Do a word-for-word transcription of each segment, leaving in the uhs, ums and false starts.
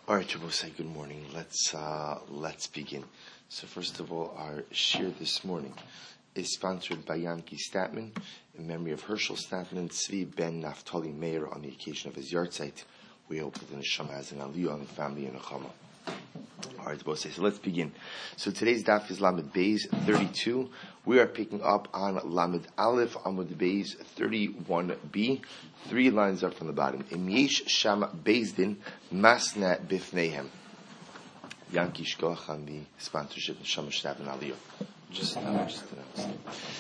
All right, Shabbos, say good morning. Let's uh, let's begin. So first of all, our shir this morning is sponsored by Yanki Statman in memory of Herschel Statman, Tzvi ben Naftali Meir, on the occasion of his yahrzeit. We hope that the neshama has an aliyah on the family and a chama. All right, Shabbos, so let's begin. So today's daf is Lamed Beis thirty-two. We are picking up on Lamed Aleph Amud Beis thirty-one b. Three lines up from the bottom. Im yesh sham Beis-din masna bifneihem. Yanki Shkoch on the sponsorship of Neshama Shtab and Aliyah. Just uh, just announced.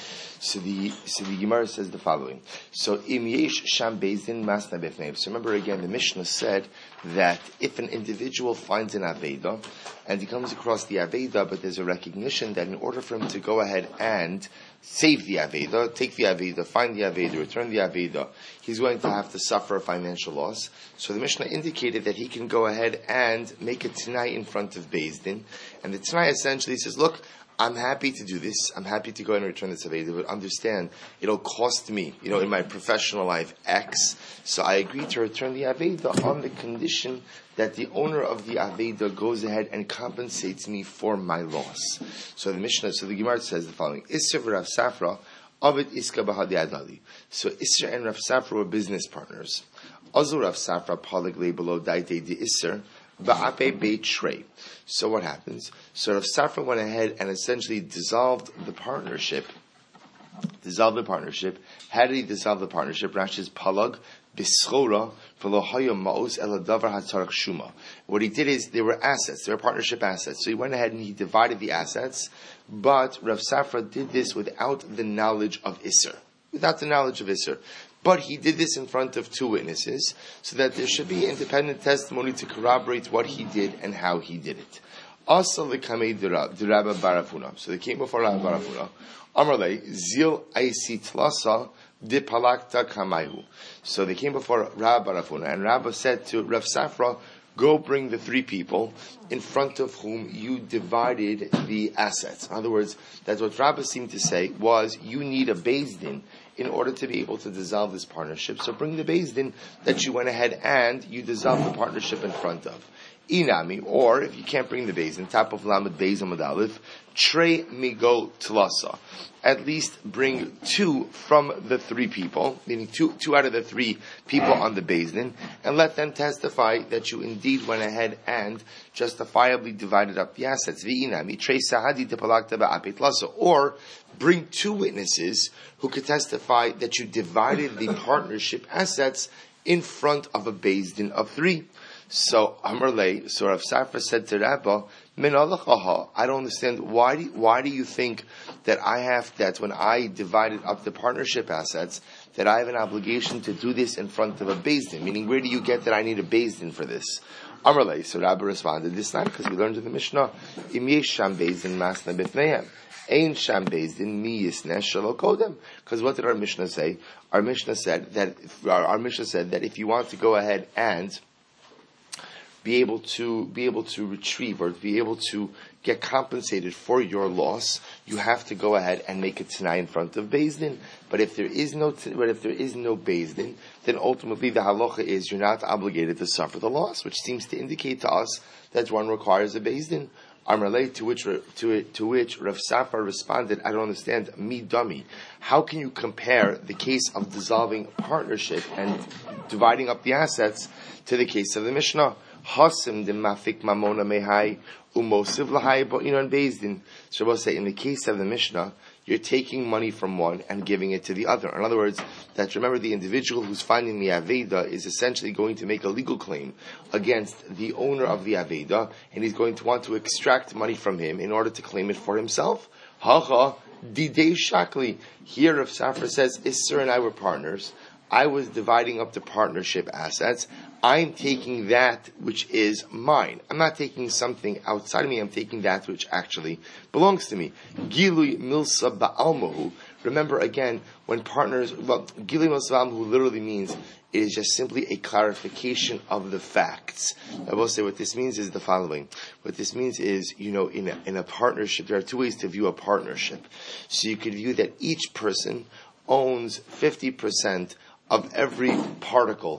So the so the Gemara says the following. So im yesh sham Beis-din masna bifneihem. So remember again, the Mishnah said that if an individual finds an Aveda and he comes across the Aveda, but there's a recognition that in order for him to go ahead and save the Aveda, take the Aveda, find the Aveda, return the Aveda, he's going to have to suffer a financial loss. So the Mishnah indicated that he can go ahead and make a Tanai in front of Beis-din. And the Tanai essentially says, look, I'm happy to do this. I'm happy to go ahead and return this Aveda, but understand, it'll cost me, you know, in my professional life, X. So I agree to return the Aveda on the condition that the owner of the Aveda goes ahead and compensates me for my loss. So the Mishnah, so the Gemara says the following: Isser Rav Safra, Avid Iska Bahadi Adali. So Isser and Rav Safra were business partners. Azur Rav Safra Polig below Daite de Isser. Ba'ape Beit Shrei. So what happens? So Rav Safra went ahead and essentially dissolved the partnership. Dissolved the partnership. How did he dissolve the partnership? Rashi's Palag Bischora Velohaya Maos Eladavar Hatzarak Shuma. What he did is they were assets, they were partnership assets. So he went ahead and he divided the assets, but Rav Safra did this without the knowledge of Isser. Without the knowledge of Isser. But he did this in front of two witnesses, so that there should be independent testimony to corroborate what he did and how he did it. Also, the Kamei Durabba Barafuna. So they came before Rabba Barafuna. Amarle, Zil Aisi Tlasa de Palakta Kamaihu. So they came before Rabba Barafuna, and Rabba said to Rav Safra, go bring the three people in front of whom you divided the assets. In other words, that's what Rabba seemed to say was, you need a Beis-din in order to be able to dissolve this partnership. So bring the Beis-din that you went ahead and you dissolved the partnership in front of. Inami, or if you can't bring the Beis-din, top of Lamed Beis Amud Aleph, Trei Migo Tlasa. At least bring two from the three people, meaning two two out of the three people on the Beis-din, and let them testify that you indeed went ahead and justifiably divided up the assets. V'inami Trei Sahadi Tepalakta Ba'apet Tlasa. Or bring two witnesses who could testify that you divided the partnership assets in front of a Beis-din of three. So Amarle, so Rav Safra said to Rabba, Min alachaha, I don't understand, why do, why do you think that I have, that when I divided up the partnership assets, that I have an obligation to do this in front of a Beis-din? Meaning, where do you get that I need a Beis-din for this? Amarle, so Rabba responded, this time, because we learned in the Mishnah, Im yesh sham Beis-din masna bifneihem. Ein sham Beis-din mi yisneh shelo kodem. Because what did our Mishnah say? Our Mishnah said that, our, our Mishnah said that if you want to go ahead and be able to be able to retrieve or be able to get compensated for your loss, you have to go ahead and make a Tanai in front of Beis-din. But if there is no but if there is no Beis-din, then ultimately the halacha is you're not obligated to suffer the loss, which seems to indicate to us that one requires a Beis-din. Amarle, to which to to which Rav Safra responded, I don't understand, me dummy. How can you compare the case of dissolving partnership and dividing up the assets to the case of the Mishnah? Hasim de mafik mamona mehai umosiv lahai bo'inon Beis-din. So we'll say in the case of the Mishnah, you're taking money from one and giving it to the other. In other words, that remember the individual who's finding the Aveda is essentially going to make a legal claim against the owner of the Aveda, and he's going to want to extract money from him in order to claim it for himself. Hacha didei shakli. Here Rav Safra says, Isser and I were partners. I was dividing up the partnership assets. I'm taking that which is mine. I'm not taking something outside of me. I'm taking that which actually belongs to me. Gilui milsa ba'almahu. Remember again, when partners, well, Gilui milsa ba'almahu literally means it is just simply a clarification of the facts. I will say what this means is the following. What this means is, you know, in a, in a partnership, there are two ways to view a partnership. So you could view that each person owns fifty percent of every particle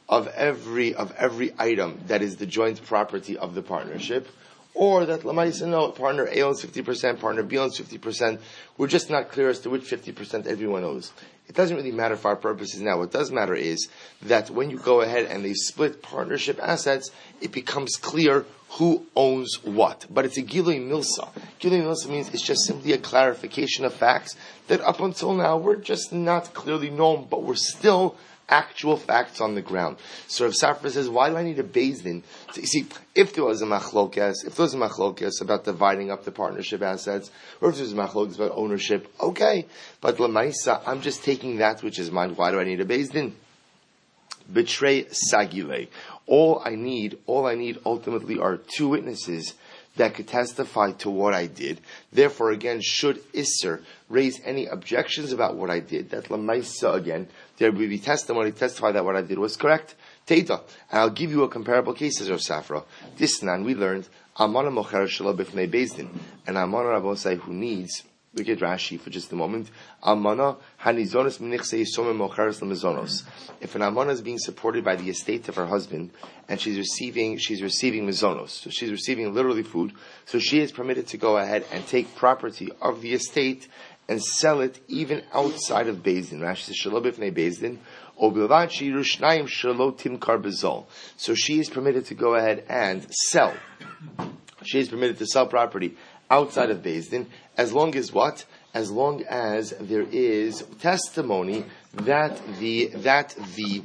of every of every item that is the joint property of the partnership, or that Lamaisa, no, partner A owns fifty percent, partner B owns fifty percent. We're just not clear as to which fifty percent everyone owes. It doesn't really matter for our purposes now. What does matter is that when you go ahead and they split partnership assets, it becomes clear who owns what. But it's a Gilui Milsa. Gilui Milsa means it's just simply a clarification of facts that up until now we're just not clearly known, but we're still actual facts on the ground. So if Safra says, why do I need a Beis Din? So you see, if there was a machlokes, if there was a machlokes about dividing up the partnership assets, or if there was a machlokes about ownership, okay. But Lamaisa, I'm just taking that which is mine. Why do I need a Beis Din? Betray sagile. All I need, all I need ultimately are two witnesses that could testify to what I did. Therefore, again, should Isser raise any objections about what I did, that Lamaisa, again, there will be testimony to testify that what I did was correct. Teita. And I'll give you a comparable case of Safra. This nan we learned, Amana mocher shelo b'fnei Beis Din. And Amana Rabosai who needs, look at Rashi for just a moment, Amana hanizonos minichse yisomim mocheres l'mizonos. If an Amana is being supported by the estate of her husband, and she's receiving, she's receiving mizonos, so she's receiving literally food, so she is permitted to go ahead and take property of the estate and sell it even outside of Beis Din. Rashi says, Shelo b'fnei Beis Din, o bilvad sheyiru shnayim shelo timkar b'zol. So she is permitted to go ahead and sell. She is permitted to sell property outside of Beis Din, as long as what? As long as there is testimony that the, that the,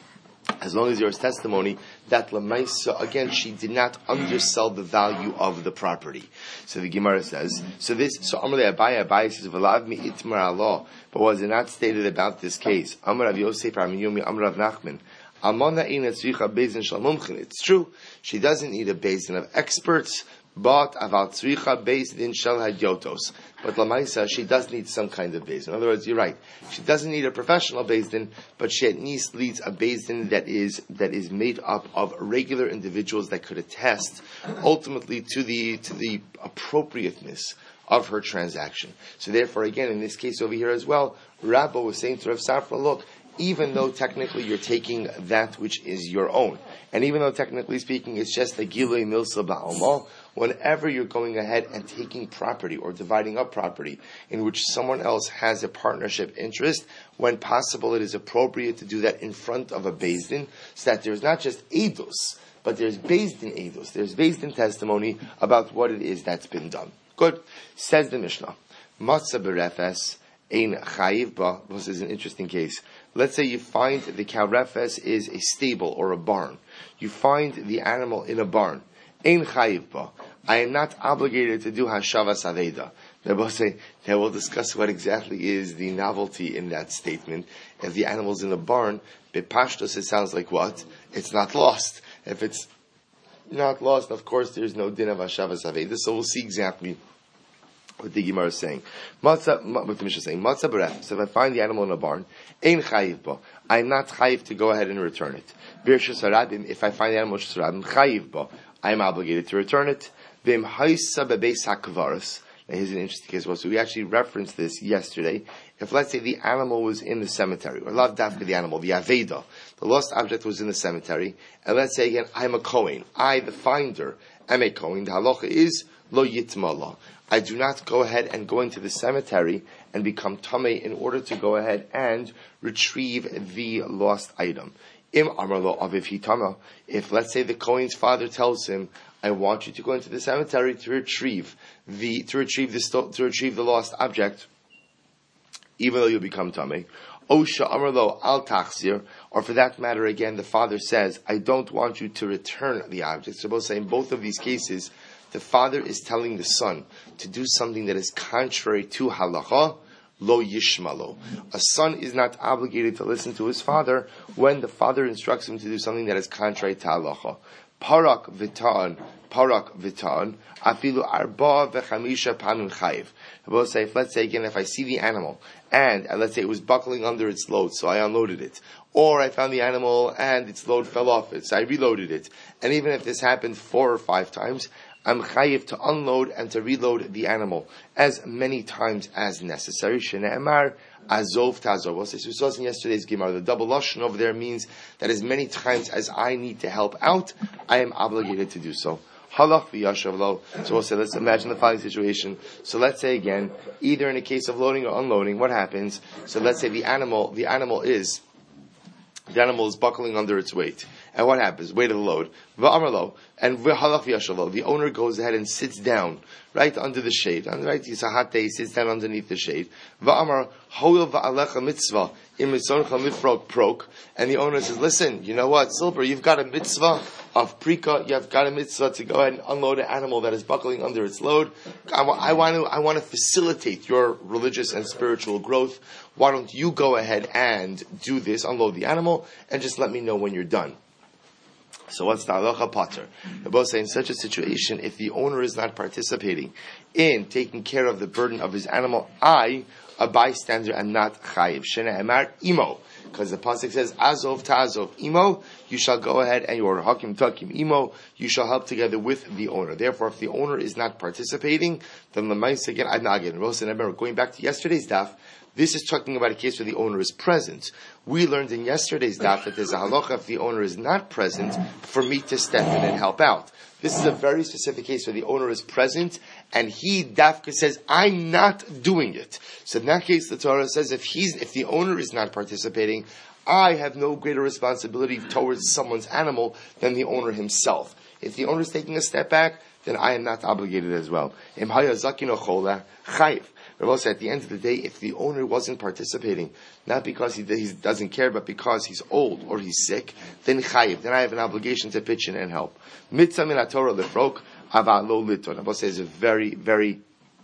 as long as there is testimony that Lamaisa, again, she did not undersell the value of the property. So the Gemara says, so this, so Amalei Abaye, Abaye says, V'lav mi itmar Allah, but was it not stated about this case? Amar Rav Yosef, Amar Yomi, Amar Rav Nachman, Amana ina tzricha Beis Din shel mumchin. It's true, she doesn't need a Beis Din of experts, but aval tzricha Beis Din shel hadyotos. But Lamaisa, she does need some kind of Beis Din. In other words, you're right. She doesn't need a professional Beis Din, but she at least needs a Beis Din that is that is made up of regular individuals that could attest ultimately to the to the appropriateness of her transaction. So therefore, again, in this case over here as well, Rabba was saying to Rav Safra, look, even though technically you're taking that which is your own, and even though technically speaking it's just a Gilui Milsa Ba'alma, whenever you're going ahead and taking property or dividing up property in which someone else has a partnership interest, when possible it is appropriate to do that in front of a Beis Din, so that there's not just Eidos, but there's Beis Din Eidos, there's Beis Din testimony about what it is that's been done. Good. Says the Mishnah, Matzah berefes ein chayiv ba. This is an interesting case. Let's say you find the cow refes is a stable or a barn. You find the animal in a barn. Ein chayiv ba. I am not obligated to do hashavas aveda. They both say they will discuss what exactly is the novelty in that statement. If the animal's in a barn, bepashtos it sounds like what? It's not lost. If it's not lost, of course, there's no din of hashavas aveda. So we'll see exactly what the Gemara is saying. Matzah, what the Mishnah is saying. Matzah beref. So if I find the animal in a barn, ein chayiv ba. I'm not chayiv to go ahead and return it. Birshus harabim. If I find the animal shus harabim, chayiv ba. I am obligated to return it. Vim haisa bebeis hakvaros. Now here's an interesting case. Well, so we actually referenced this yesterday. If let's say the animal was in the cemetery, or lav dafka the animal, the aveda, the lost object was in the cemetery, and let's say again, I'm a kohen. I, the finder, am a kohen. The halacha is lo yitmala. I do not go ahead and go into the cemetery and become tamei in order to go ahead and retrieve the lost item. Im amarlo aviv hitama. If let's say the Kohen's father tells him, I want you to go into the cemetery to retrieve the to retrieve the sto- to retrieve the lost object, even though you become tamei. Osha amarlo al tachzir, or for that matter, again, the father says, I don't want you to return the object. So both say in both of these cases, the father is telling the son to do something that is contrary to halacha, lo yishmalo. A son is not obligated to listen to his father when the father instructs him to do something that is contrary to halacha. Parak vitan, parak vitan, afilu arba vechamisha panun chayiv. I will say, if, let's say again, if I see the animal and uh, let's say it was buckling under its load, so I unloaded it, or I found the animal and its load fell off it, so I reloaded it, and even if this happened four or five times, I'm chayiv to unload and to reload the animal as many times as necessary. Shene'emar azov tazov. Well, since we saw in yesterday's Gemara, the double lashon over there means that as many times as I need to help out, I am obligated to do so. Halach v'yashav lo. So we'll say, let's imagine the following situation. So let's say again, either in a case of loading or unloading, what happens? So let's say the animal, the animal is, the animal is buckling under its weight. And what happens? Weight of the load. V'amarlo. And v'halach v'yashav lo. The owner goes ahead and sits down, right under the shade. Right? It's a hot day, he sits down underneath the shade. V'amar, hoil v'alecha mitzvah. Im mitzoncha mifrok prok. And the owner says, listen, you know what, Silber, you've got a mitzvah of prika, you've got a mitzvah to go ahead and unload an animal that is buckling under its load. I, wa- I want to, I want to facilitate your religious and spiritual growth. Why don't you go ahead and do this, unload the animal, and just let me know when you're done. So what's the halacha pater? They're both saying in such a situation, if the owner is not participating in taking care of the burden of his animal, I, a bystander, am not chayiv. Shena emar imo. Because the pasuk says, Azov ta'azov imo, you shall go ahead and you are hakim takim imo, you shall help together with the owner. Therefore, if the owner is not participating, then l'mayis again, I'm not again. Remember, going back to yesterday's daf, this is talking about a case where the owner is present. We learned in yesterday's daf that there's a halacha if the owner is not present, for me to step in and help out. This is a very specific case where the owner is present and he, dafka, says, I'm not doing it. So in that case, the Torah says if he's, if the owner is not participating, I have no greater responsibility towards someone's animal than the owner himself. If the owner is taking a step back, then I am not obligated as well. Im haya zakino chola chayiv. Rabbi said, at the end of the day, if the owner wasn't participating, not because he, he doesn't care, but because he's old or he's sick, then chayiv, then I have an obligation to pitch in and help. Mitzvah min haTorah lefrok, ava lo liton. Rabbi says a very, very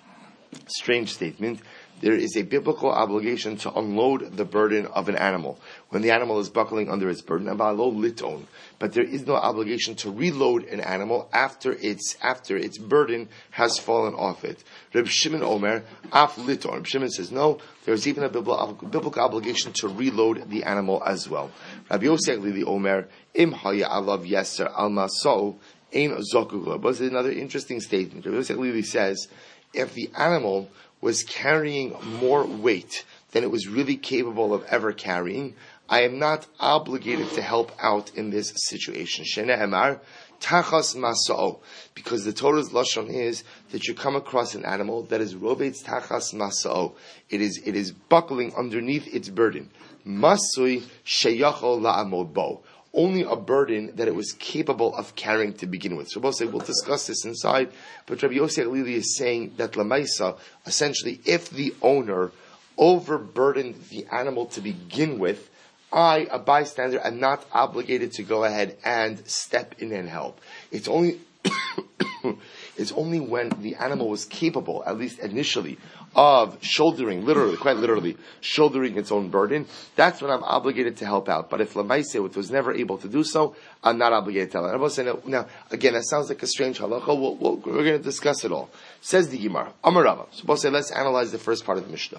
strange statement. There is a biblical obligation to unload the burden of an animal when the animal is buckling under its burden. Ava lo liton. But there is no obligation to reload an animal after its after its burden has fallen off it. Reb Shimon Omer, af liton. Reb Shimon says no. There is even a biblical obligation to reload the animal as well. Rabbi Yosef Lili Omer, im haya alav yeser al maso ein zokugla. But it's another interesting statement. Rabbi Yosef Lili says, if the animal was carrying more weight than it was really capable of ever carrying, I am not obligated to help out in this situation. Shene emar tachas masao, because the Torah's lashon is that you come across an animal that is rovetz tachas masao. It is it is buckling underneath its burden. Masui sheyachol la'amod bo. Only a burden that it was capable of carrying to begin with. So we'll say, we'll discuss this inside, but Rabbi Yosef Lili is saying that Lamaisa, essentially, if the owner overburdened the animal to begin with, I, a bystander, am not obligated to go ahead and step in and help. It's only it's only when the animal was capable, at least initially, of shouldering, literally, quite literally, shouldering its own burden, that's when I'm obligated to help out. But if Lamaise was never able to do so, I'm not obligated to help out. Now, again, that sounds like a strange halacha. We'll, we'll, we're going to discuss it all. Says the Gemara, Amar Rava. So we'll say, let's analyze the first part of the Mishnah.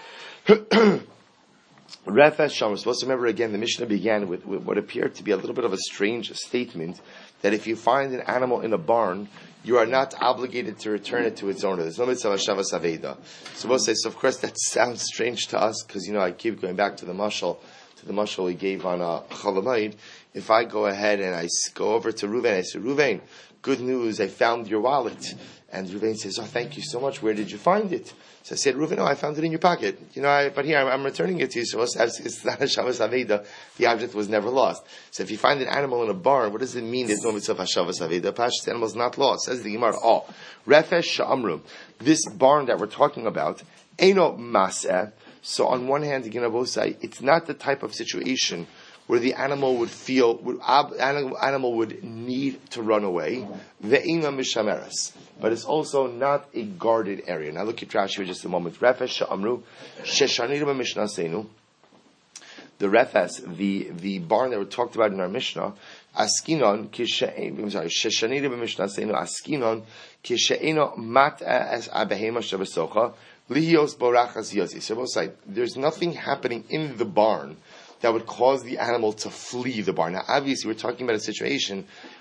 Refesh Sham. We're supposed to remember again, the Mishnah began with, with what appeared to be a little bit of a strange statement, that if you find an animal in a barn, you are not obligated to return it to its owner. There's no mitzvah shavas aveda. So we'll say, so of course that sounds strange to us, because, you know, I keep going back to the mashal, to the mashal we gave on uh, Chalamayid. If I go ahead and I go over to Ruvain, I say, Ruvain, good news, I found your wallet. And Ruvain says, oh, thank you so much. Where did you find it? So I said, Ruvain, no, I found it in your pocket. You know, I, but here, I'm, I'm returning it to you. So it's not a Shavas Aveda. The object was never lost. So if you find an animal in a barn, what does it mean there's no mitzvah Shavas Aveda? Pashas, the animal is not lost. Says the Gemara, oh, Refesh Sha'amru. This barn that we're talking about, Eino Maseh. So on one hand, the Gemara both say, it's not the type of situation where the animal would feel, would, animal, animal would need to run away. Ve'ina mishameres. But it's also not a guarded area. Now look at Rashi for just a moment. Refes sha'amru, sheshanirim mishnasenu. The refes, the, the barn that we talked about in our Mishnah, askinon, kishe'en, I'm sorry, sheshanirim mishnasenu, askinon, kishe'eno mat as abehema shabasocha, lihios borachas yosi. So both sides, there's nothing happening in the barn that would cause the animal to flee the barn. Now, obviously, we're talking about a situation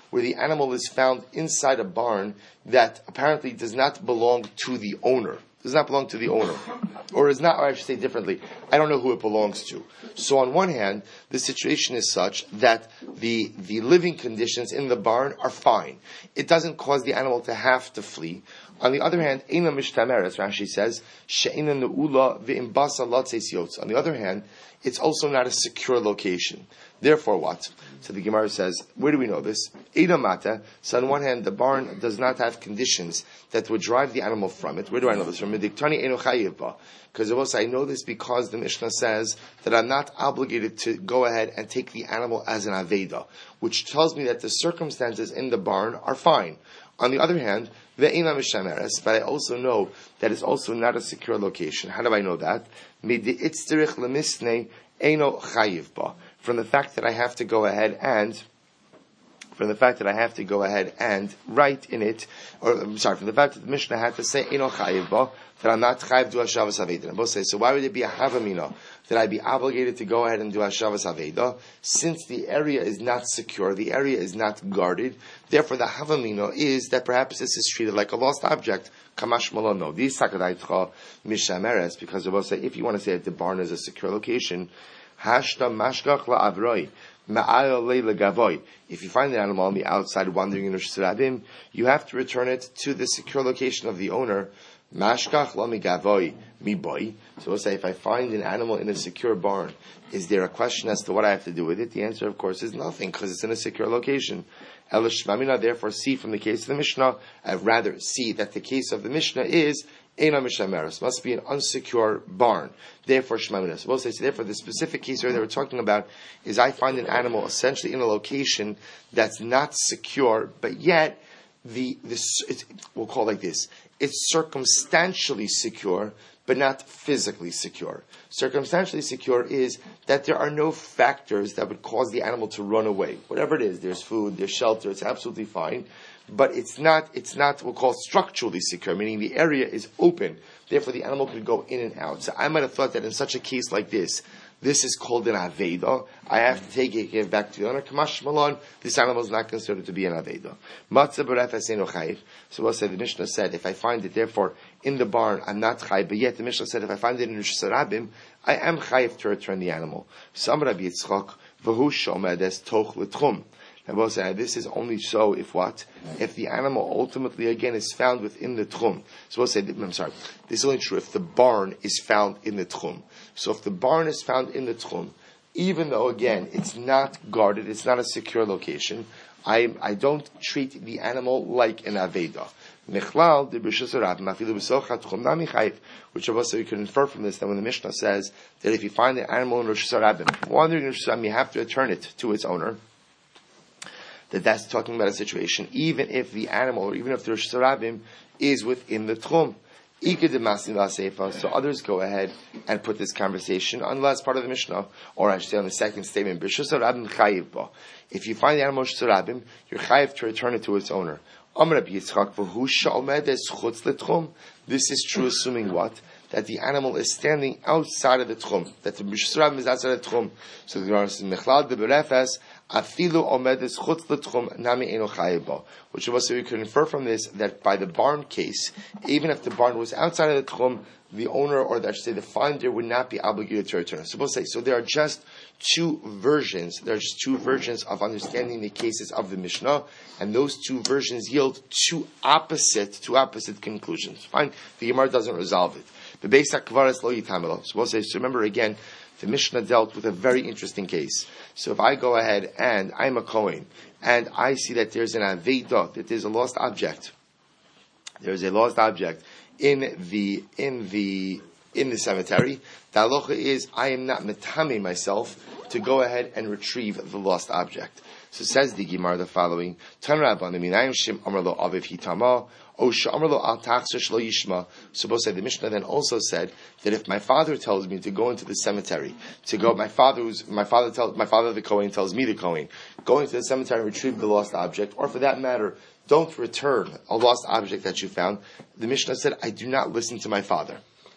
where the animal is found inside a barn that apparently does not belong to the owner. Does not belong to the owner. Or is not, or I should say differently, I don't know who it belongs to. So on one hand, the situation is such that the, the living conditions in the barn are fine. It doesn't cause the animal to have to flee. On the other hand, Eina Mishtamer, as Rashi says, She'ina Ne'ula V'imbasa Latzes Yotz. On the other hand, it's also not a secure location. Therefore what? So the Gemara says, where do we know this? Eina Mata. So on one hand, the barn does not have conditions that would drive the animal from it. Where do I know this? From Mediktani Eino Chayiv Ba. Because also I know this because the Mishnah says that I'm not obligated to go ahead and take the animal as an Aveda, which tells me that the circumstances in the barn are fine. On the other hand, ve'ina mishameres, but I also know that it's also not a secure location. How do I know that? Midi'itzterich lemisnei eino chayiv ba. From the fact that I have to go ahead and from the fact that I have to go ahead and write in it, or I'm sorry, from the fact that the Mishnah had to say eino chayiv ba, that I'm not chayiv to hashavas aveda. Both say, so why would it be a havamina that I'd be obligated to go ahead and do hashavas aveda, since the area is not secure, the area is not guarded? Therefore, the havamina is that perhaps this is treated like a lost object. Kamash malono. These sakadaitcha mishameres, because they both say, if you want to say that the barn is a secure location, hashta mashgach la'avroi. If you find the animal on the outside wandering in Rosh Hashanah, you have to return it to the secure location of the owner. Mashkach lo migavoy mi boy. So we'll say, if I find an animal in a secure barn, is there a question as to what I have to do with it? The answer, of course, is nothing, because it's in a secure location. Elishmamina, therefore, see from the case of the Mishnah, I rather see that the case of the Mishnah is Eina Mishameres, must be an unsecure barn. Therefore, Shmamina. So we'll say, so therefore, the specific case here that we're talking about is I find an animal essentially in a location that's not secure, but yet the this it's, we'll call it like this. It's circumstantially secure, but not physically secure. Circumstantially secure is that there are no factors that would cause the animal to run away. Whatever it is, there's food, there's shelter, it's absolutely fine. But it's not, it's not what we'll call structurally secure, meaning the area is open. Therefore, the animal could go in and out. So I might have thought that in such a case like this, this is called an Aveda. I have to take it, give it back to the owner. Kamash Malon, this animal is not considered to be an Aveda. Matzah berefes eino chayiv. So we'll say the Mishnah said, if I find it, therefore, in the barn, I'm not chayiv. But yet the Mishnah said, if I find it in Rosh Hashanah, I am chayiv to return the animal. Some Rabbi Yitzchak, v'hu shomedes toch l'tchum. And we'll say, this is only so if what? If the animal ultimately, again, is found within the tchum. So we'll say, I'm sorry, this is only true if the barn is found in the tchum. So if the barn is found in the tchum, even though, again, it's not guarded, it's not a secure location, I, I don't treat the animal like an aveda. Which of us we can infer from this that when the Mishnah says that if you find the animal in Rosh Hashanah, wandering in Rosh Hashanah, you have to return it to its owner, that that's talking about a situation, even if the animal, or even if the Rosh Hashanah is within the Tchum. So others go ahead and put this conversation on the last part of the Mishnah, or I should say on the second statement. If you find the animal Rosh Hashanah, you're chayiv to return it to its owner. This is true assuming what? That the animal is standing outside of the Tchum, that the Rosh Hashanah is outside of the Tchum. So the Gemara says, Mechlal de berefes, afilu omedes chutz l'tchum nami eno chayiv bo. Which of us we could infer from this that by the barn case, even if the barn was outside of the Tchum, the owner, or I should say the finder, would not be obligated to return. So we'll say, so there are just two versions, there are just two versions of understanding the cases of the Mishnah, and those two versions yield two opposite, two opposite conclusions. Fine, the Gemara doesn't resolve it. The Beis HaKvaris lo yitamelo. So we'll say, so remember again, the Mishnah dealt with a very interesting case. So if I go ahead and I'm a Kohen, and I see that there's an Aveda, that there's a lost object, there's a lost object in the, in the, in the cemetery, the halacha is, I am not metame myself to go ahead and retrieve the lost object. So says the Gemara the following, Tan Rabban, the Minayim Shim Amar Lo Aviv Hitama, O Sh'Amar Lo Al Tachsesh Lo Yishma. Suppose that the Mishnah then also said that if my father tells me to go into the cemetery, to go, my father who's, my father tells, my father the Kohen tells me the Kohen, go into the cemetery and retrieve the lost object, or for that matter, don't return a lost object that you found. The Mishnah said, I do not listen to my father.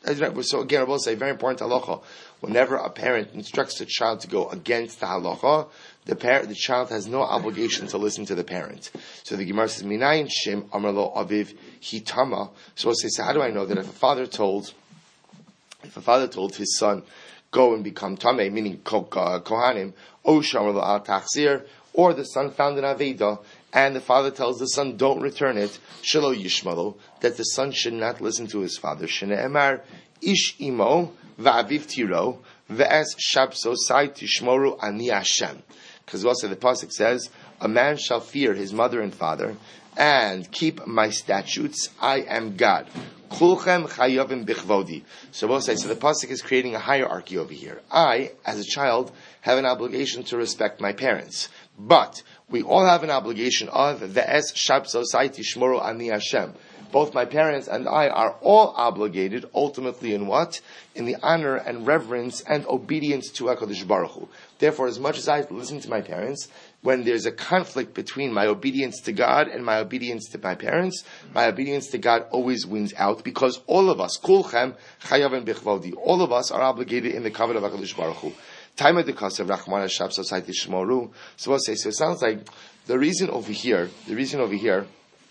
So again, I will say, very important halacha. Whenever a parent instructs a child to go against the halacha, the parent, the child has no obligation to listen to the parent. So the Gemara says, "Minayin shem amarlo aviv hitama." So we'll say, so how do I know that if a father told, if a father told his son, go and become tamei, meaning kohanim, o shamarlo al tachzir, or the son found an aveda, and the father tells the son, don't return it, shelo yishmalo, that the son should not listen to his father. Shne'emar ish imo va'aviv tiro ve'es shabso sai tishmoru ani Hashem. Because also the pasuk says, a man shall fear his mother and father and keep my statutes. I am God. Kulchem chayavim bichvodi. So we'll say, so the pasuk is creating a hierarchy over here. I, as a child, have an obligation to respect my parents. But we all have an obligation of ve'es shabso sai tishmoru ani Hashem. Both my parents and I are all obligated, ultimately in what? In the honor and reverence and obedience to HaKadosh Baruch Hu. Therefore, as much as I listen to my parents, when there's a conflict between my obedience to God and my obedience to my parents, my obedience to God always wins out, because all of us, kulchem chayavim bichvodi, all of us are obligated in the covenant of HaKadosh Baruch Hu. Time of the of Rachman Shab Society Shmoru. So we'll say, so it sounds like the reason over here, the reason over here,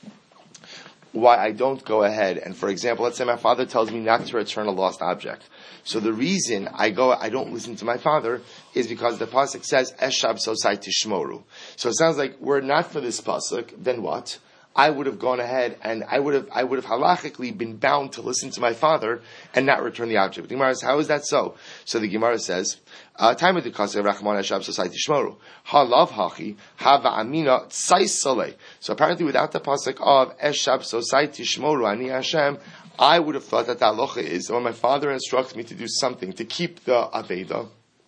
why I don't go ahead and, for example, let's say my father tells me not to return a lost object. So the reason I go, I don't listen to my father is because the pasuk says Eshab Sosai Tishmoru. So it sounds like we're not for this pasuk. Then what? I would have gone ahead and I would have, I would have halachically been bound to listen to my father and not return the object. The Gemara says, how is that so? So the Gemara says, time of the Kasev Rachman Eshab Sosai Tishmoru. Halav hachi hava amina tsaisale. So apparently, without the pasuk of Eshab Sosai Tishmoru ani Hashem, I would have thought that the halacha is when my father instructs me to do something to keep the aveda,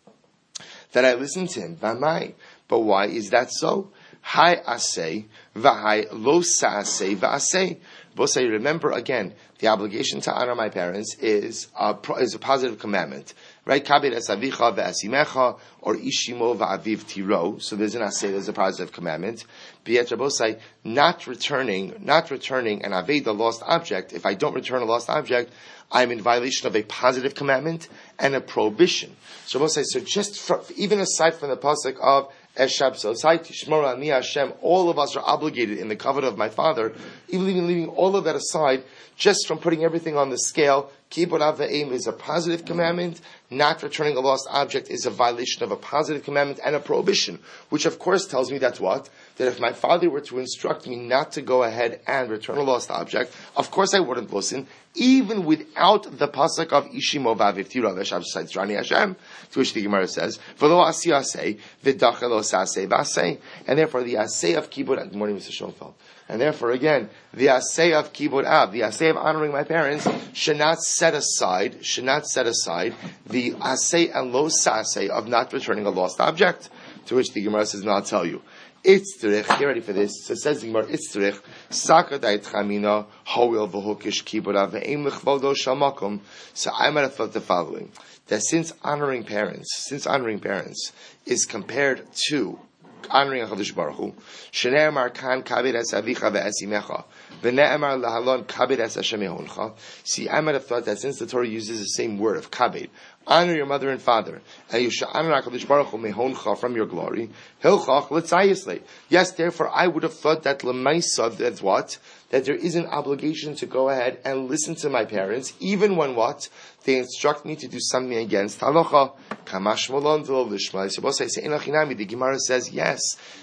that I listen to him. V'amai. But why is that so? Hai asay v'hai lo sa'asay v'asay. Both say, remember again, the obligation to honor my parents is a, is a positive commandment, right? Kabir es avicha ve'asimecha, or ishimo va'aviv tiro. So there's an asay, there's a positive commandment. B'yet Rabosai, not returning, not returning an aveda, lost object. If I don't return a lost object, I'm in violation of a positive commandment and a prohibition. So we'll say, so just from, even aside from the pasuk of Eshab Sosai Tishmoru ani Hashem, all of us are obligated in the covenant of my father, even leaving, leaving all of that aside, just from putting everything on the scale. Kibbut Av V'Eim is a positive commandment. Not returning a lost object is a violation of a positive commandment and a prohibition, which of course tells me that what? That if my father were to instruct me not to go ahead and return a lost object, of course I wouldn't listen, even without the pasuk of Ishimo V'Aviv Tiro V'Shav Sosai Tishmoru Hashem, to which the Gemara says, V'lo asi asay v'dacha lo sasay v'asay, and therefore the asay of Kibbut. Good morning, Mister Schoenfeld. And therefore, again, the asay of Kibbut Av, the asay of honoring my parents, should not set aside, should not set aside the asay and lo sasay of not returning a lost object, to which the Gemara says, no, I'll tell you. Itzrich, get ready for this. So it says the Gemara, Itzrich, sakadait chamina, hoil v'hukish Kibbut Av, ve'em l'chvodo shamakum. So I might have thought the following, that since honoring parents, since honoring parents is compared to honoring HaKadosh Baruch Hu, Shne'emar kan kabir es avicha ve'esimecha, v'ne'emar lahalon kabir es Hashem yehoncha. See, I might have thought that since the Torah uses the same word of kabir, honor your mother and father, and you should honor HaKadosh Baruch Hu mehoncha, from your glory, hilchach l'tzayisle. Yes, therefore, I would have thought that l'maisa, that's what? That there is an obligation to go ahead and listen to my parents, even when what? They instruct me to do something against halacha. Kamash molon v'lo lishma. So both say, the Gemara says, yes,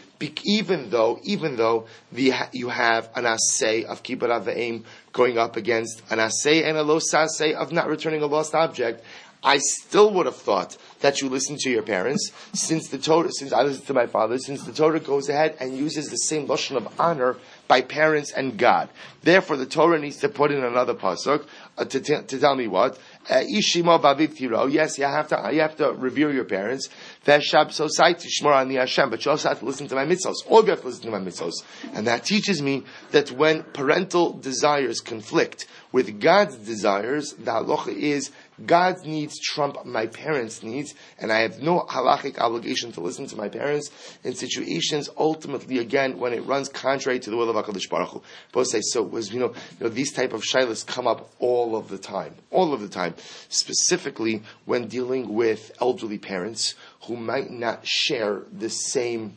even though, even though the, you have an asay of kibbut av v'eim going up against an asay and a lo sasay of not returning a lost object, I still would have thought that you listen to your parents, since the Torah, since I listen to my father, since the Torah goes ahead and uses the same lashon of honor by parents and God. Therefore, the Torah needs to put in another pasuk uh, to, t- to tell me what. Ishimo v'aviv tiro. Yes, you have to. You have to revere your parents. V'eshab sosai tishmor ani Hashem. But you also have to listen to my mitzvos. All of you have to listen to my mitzvos, and that teaches me that when parental desires conflict with God's desires, the halacha is God's needs trump my parents' needs, and I have no halachic obligation to listen to my parents in situations, ultimately, again, when it runs contrary to the will of HaKadosh Baruch Hu. Both say, so, as you know, you know, these type of shilas come up all of the time, all of the time, specifically when dealing with elderly parents who might not share the same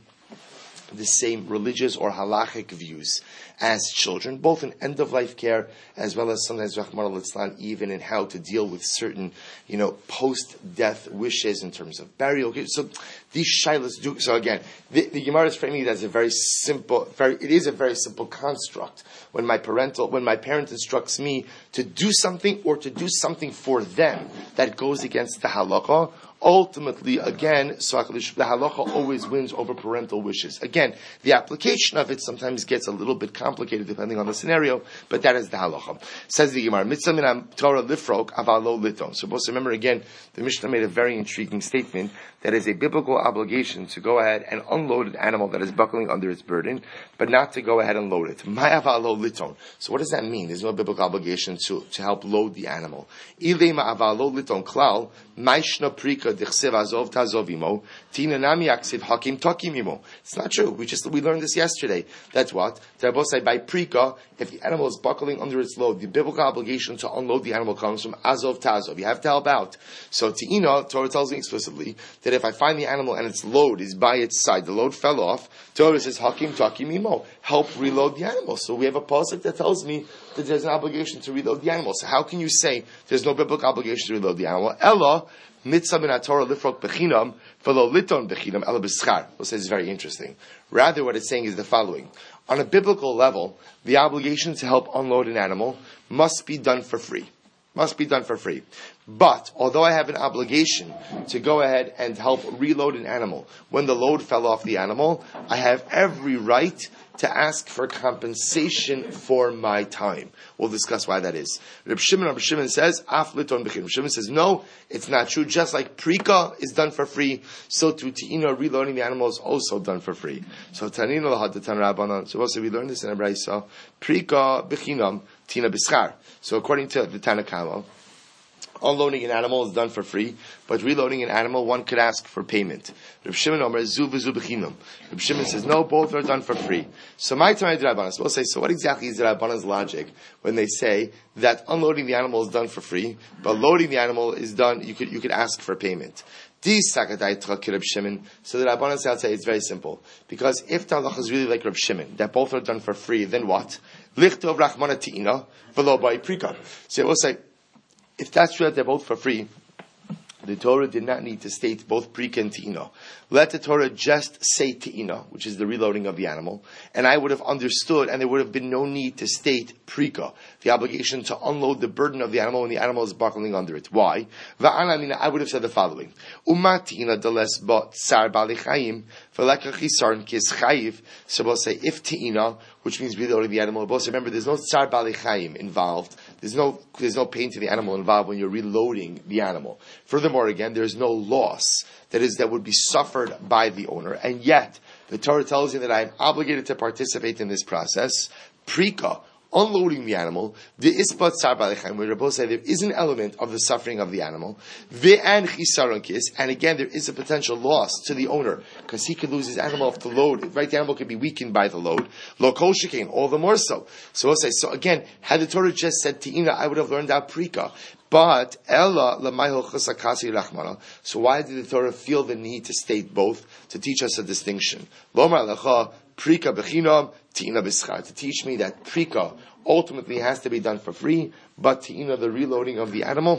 the same religious or halachic views as children, both in end-of-life care as well as sometimes, Rahman al-Islam, even in how to deal with certain, you know, post-death wishes in terms of burial. Okay, so these shilas do, so again, the, the Gemara is framing it as a very simple, very, it is a very simple construct. When my parental, when my parent instructs me to do something or to do something for them that goes against the halakha, ultimately, again, so the halacha always wins over parental wishes. Again, the application of it sometimes gets a little bit complicated depending on the scenario, but that is the halacha. Says the Gemara, mitzvah min Torah lifrok avalo liton. So, both remember again, the Mishnah made a very intriguing statement that is a biblical obligation to go ahead and unload an animal that is buckling under its burden, but not to go ahead and load it. My avalo liton. So, what does that mean? There's no biblical obligation to, to help load the animal. Ilei ma avalo liton klal, maishna prika dichsev azov tazovimo, tina nami aksiv hakim takimimo. It's not true. We just we learned this yesterday. That's what they both say by prika. If the animal is buckling under its load, the biblical obligation to unload the animal comes from azov tazov. You have to help out. So Tina, Torah tells me explicitly that if I find the animal and its load is by its side, the load fell off. Torah says hakim takimimo, help reload the animal. So we have a pasuk that tells me that there's an obligation to reload the animal. So how can you say there's no biblical obligation to reload the animal? Ella mitzvah min Torah lifrok bechinam v'lo liton bechinam ela b'schar. We'll say it's very interesting. Rather, what it's saying is the following: on a biblical level, the obligation to help unload an animal must be done for free. Must be done for free. But, although I have an obligation to go ahead and help reload an animal when the load fell off the animal, I have every right to ask for compensation for my time. We'll discuss why that is. Reb Shimon, Reb Shimon says, Af liton b'chin. Reb Shimon says, no, it's not true. Just like Prika is done for free, so to Te'ina, reloading the animal, is also done for free. So Tanina lahad Tan Rabbanan. So also we learned this in a Brayso. Prika b'chinam, Tina b'schar. So according to the Tanna Kama, unloading an animal is done for free, but reloading an animal, one could ask for payment. Reb Shimon Omer, zu v'zu b'chinam. Reb Shimon says, no, both are done for free. So my time the Rabbanan, we'll say, so what exactly is the Rabbanan's logic when they say that unloading the animal is done for free, but loading the animal is done, you could, you could ask for payment? So the Rabbanan say it's very simple. Because if the halacha is really like Reb Shimon, that both are done for free, then what? Lichtov rachmana ti'ina, v'lo by prika. So we'll say, if that's true that they're both for free, the Torah did not need to state both prika and te'ina. Let the Torah just say te'ina, which is the reloading of the animal, and I would have understood, and there would have been no need to state prika, the obligation to unload the burden of the animal when the animal is buckling under it. Why? I would have said the following: Uma te'ina deles ba tsar bali chayim v'leka chisarn kis chayiv. So we'll say if te'ina, which means reloading the animal. But also remember, there's no tsar bali chayim involved. There's no there's no pain to the animal involved when you're reloading the animal. Furthermore, again, there's no loss that is that would be suffered by the owner, and yet the Torah tells you that I am obligated to participate in this process. Prika, unloading the animal, the ispat tsar balechem, where Rabbi say there is an element of the suffering of the animal, ve'an chisaron kis, and again there is a potential loss to the owner because he could lose his animal off the load. Right, the animal could be weakened by the load. Lo kol shekain, all the more so. So we'll say, so again, had the Torah just said te'ina, I would have learned out prika. But ella l'mayhol chasakasi rachmana. So why did the Torah feel the need to state both to teach us a distinction? Lomar lecha prika bechinam te'ina b'schar, to teach me that prika ultimately has to be done for free, but te'ina, the reloading of the animal,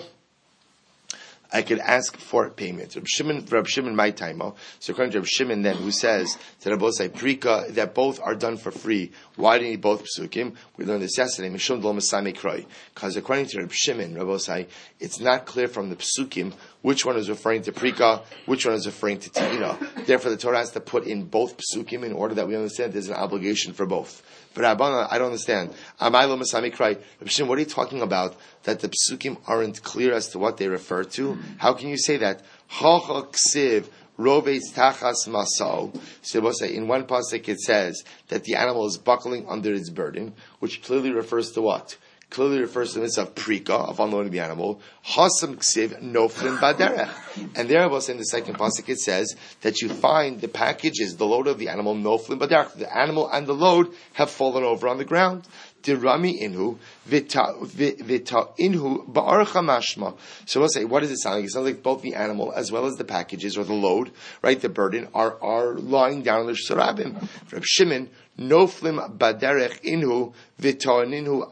I could ask for payment. Reb Shimon, Reb Shimon, my time. So according to Reb Shimon, then, who says that Rabbi say prika, that both are done for free. Why do you need both psukim? We learned this yesterday. Mishum lo mesame kroi. Because according to Reb Shimon, Rabbi say it's not clear from the psukim which one is referring to prika, which one is referring to te'ina. Therefore, the Torah has to put in both psukim in order that we understand there's an obligation for both. But Rabbanan, I don't understand. Amaylo Masami Krai. Rabbi, what are you talking about? That the psukim aren't clear as to what they refer to? How can you say that? Hacha ksiv roveitz tachas masal. So we'll say in one pasuk it says that the animal is buckling under its burden, which clearly refers to what? clearly refers to the mitzvah of prika, of unloading the animal. Hasam ksiv noflim baderech. And there, was in the second pasuk, it says that you find the packages, the load of the animal, noflim baderech. The animal and the load have fallen over on the ground. Dirami inhu vita vita inhu ba'archa mashma. So we'll say, what does it sound like? It sounds like both the animal as well as the packages or the load, right? The burden are are lying down on the shurabim. Reb Shimon noflim baderech inhu vita inhu